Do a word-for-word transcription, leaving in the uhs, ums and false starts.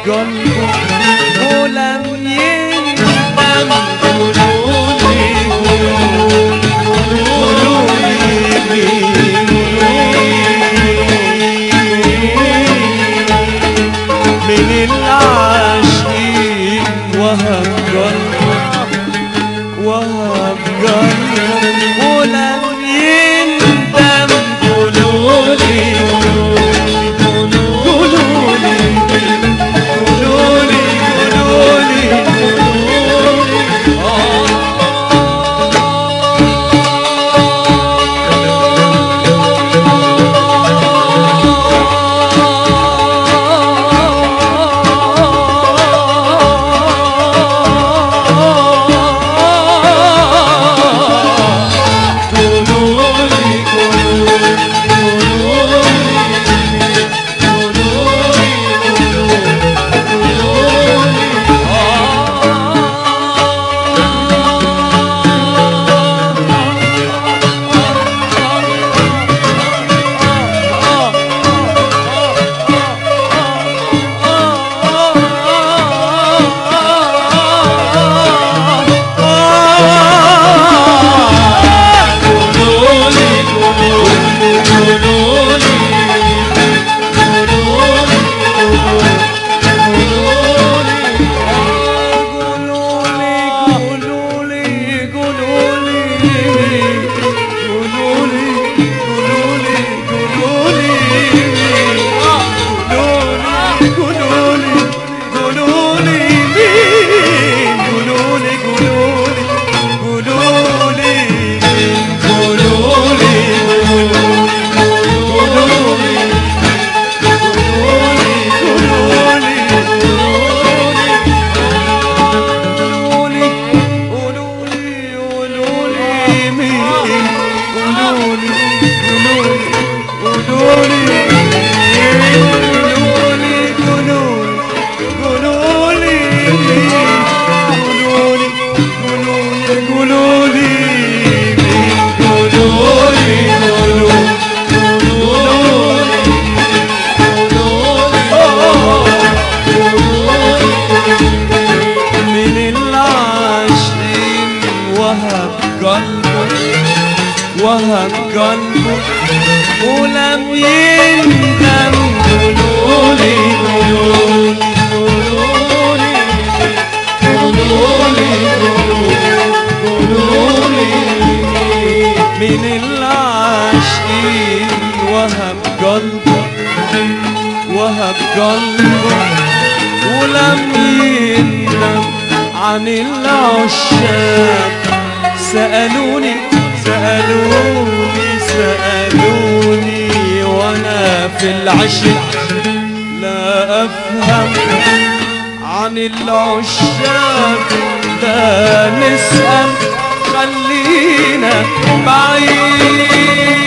قلبه ولم يندم. قولولي قولولي مين من العاشقين وهب قلبه وهب قلبه ولم يندم. قولولي قولولي قولولي قولولي وهب قلبه ولم يندم. قولولي قولولي قولولي قولولي من العاشقين وهب قلبه وهب قلبه ولم يندم. عن العشاق سألوني سألوني سألوني وانا في العشق لا افهم. عن العشاق لا نسأل خلينا بعيد.